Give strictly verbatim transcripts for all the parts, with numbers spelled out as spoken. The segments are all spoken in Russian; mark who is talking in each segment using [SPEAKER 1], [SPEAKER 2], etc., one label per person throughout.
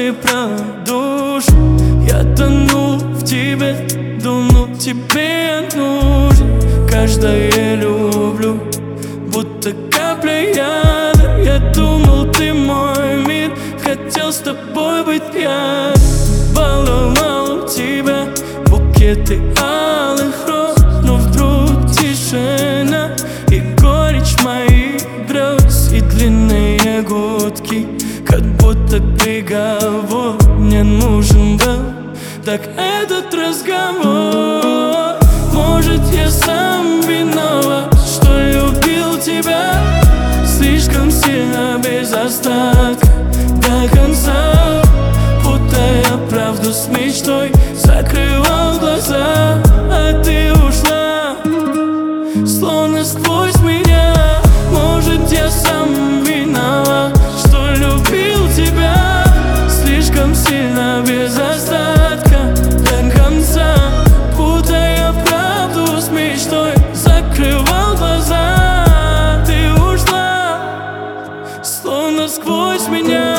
[SPEAKER 1] мысли про душу. Я тону в тебе, думал, тебе я нужен. Каждое я люблю, будто капля яда. Я думал, ты мой мир, хотел с тобой быть я. Баловал тебя букеты алых роз, но вдруг тишина и горечь моих грез, и длинные гудки, как будто приговор мне нужен был. Так этот разговор, может, я сам виноват, что любил тебя слишком сильно, без остатка, до конца, путая правду с мечтой, закрывал глаза, а ты ушла, словно сквозь меня. Может, я сам виноват, что любил тебя слишком сильно, без остатка, до конца, путая правду с мечтой, закрывал глаза, ты ушла, словно сквозь меня.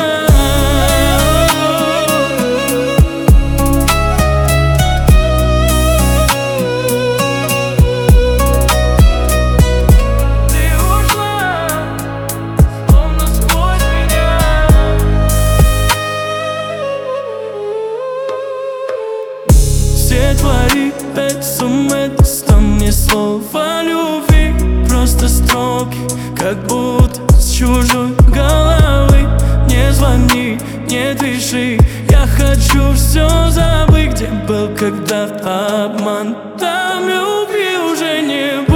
[SPEAKER 1] Все твои эс эм эс, там не слова любви, просто строки, как будто с чужой головы. Не звони, не пиши, я хочу все забыть. Где был, когда обман, там любви уже не